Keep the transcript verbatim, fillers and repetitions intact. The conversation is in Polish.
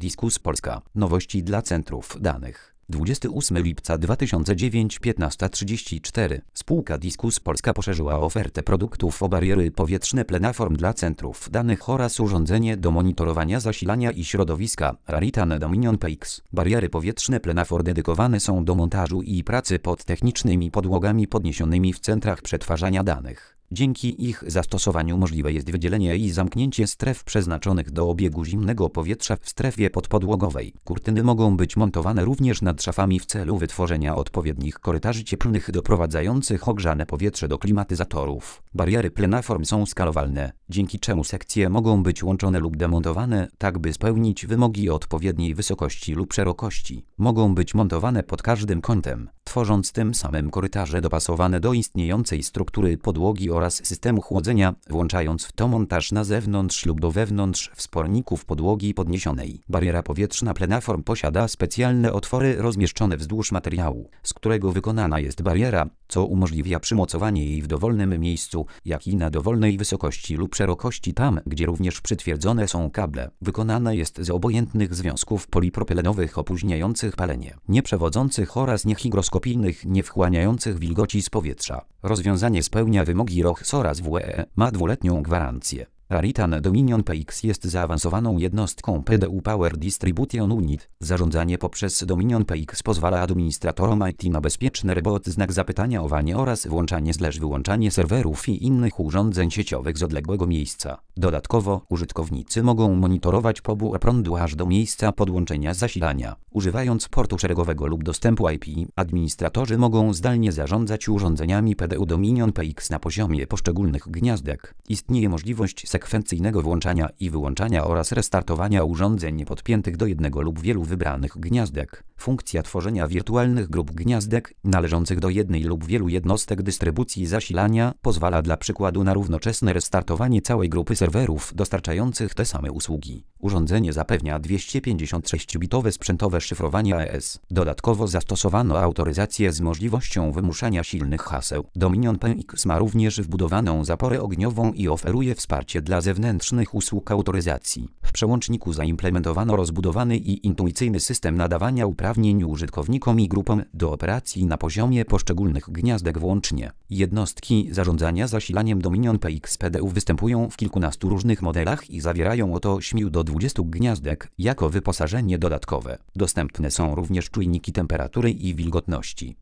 Diskus Polska. Nowości dla centrów danych. dwudziestego ósmego lipca dwa tysiące dziewiątego, piętnasta trzydzieści cztery. Spółka Diskus Polska poszerzyła ofertę produktów o bariery powietrzne Plenaform dla centrów danych oraz urządzenie do monitorowania zasilania i środowiska Raritan Dominion P X. Bariery powietrzne Plenaform dedykowane są do montażu i pracy pod technicznymi podłogami podniesionymi w centrach przetwarzania danych. Dzięki ich zastosowaniu możliwe jest wydzielenie i zamknięcie stref przeznaczonych do obiegu zimnego powietrza w strefie podpodłogowej. Kurtyny mogą być montowane również nad szafami w celu wytworzenia odpowiednich korytarzy cieplnych doprowadzających ogrzane powietrze do klimatyzatorów. Bariery Plenaform są skalowalne, dzięki czemu sekcje mogą być łączone lub demontowane, tak by spełnić wymogi odpowiedniej wysokości lub szerokości. Mogą być montowane pod każdym kątem, tworząc tym samym korytarze dopasowane do istniejącej struktury podłogi oraz systemu chłodzenia, włączając w to montaż na zewnątrz lub do wewnątrz wsporników podłogi podniesionej. Bariera powietrzna Plenaform posiada specjalne otwory rozmieszczone wzdłuż materiału, z którego wykonana jest bariera, co umożliwia przymocowanie jej w dowolnym miejscu, jak i na dowolnej wysokości lub szerokości tam, gdzie również przytwierdzone są kable. Wykonana jest z obojętnych związków polipropylenowych opóźniających palenie, nieprzewodzących oraz niehygroskopijnych, niewchłaniających wilgoci z powietrza. Rozwiązanie spełnia wymogi R O H S oraz W E E, ma dwuletnią gwarancję. Raritan Dominion P X jest zaawansowaną jednostką P D U Power Distribution Unit. Zarządzanie poprzez Dominion P X pozwala administratorom I T na bezpieczny robot znak zapytania owanie oraz włączanie slash wyłączanie serwerów i innych urządzeń sieciowych z odległego miejsca. Dodatkowo użytkownicy mogą monitorować pobór prądu aż do miejsca podłączenia zasilania. Używając portu szeregowego lub dostępu I P, administratorzy mogą zdalnie zarządzać urządzeniami P D U Dominion P X na poziomie poszczególnych gniazdek. Istnieje możliwość sekwencyjnego włączania i wyłączania oraz restartowania urządzeń podpiętych do jednego lub wielu wybranych gniazdek. Funkcja tworzenia wirtualnych grup gniazdek należących do jednej lub wielu jednostek dystrybucji zasilania pozwala dla przykładu na równoczesne restartowanie całej grupy serwerów dostarczających te same usługi. Urządzenie zapewnia dwieście pięćdziesiąt sześć bitowe sprzętowe szyfrowanie A E S. Dodatkowo zastosowano autoryzację z możliwością wymuszania silnych haseł. Dominion P X ma również wbudowaną zaporę ogniową i oferuje wsparcie dla zewnętrznych usług autoryzacji. W przełączniku zaimplementowano rozbudowany i intuicyjny system nadawania uprawnień użytkownikom i grupom do operacji na poziomie poszczególnych gniazdek włącznie. Jednostki zarządzania zasilaniem Dominion P X P D U występują w kilkunastu różnych modelach i zawierają od ośmiu do dwudziestu gniazdek jako wyposażenie dodatkowe. Dostępne są również czujniki temperatury i wilgotności.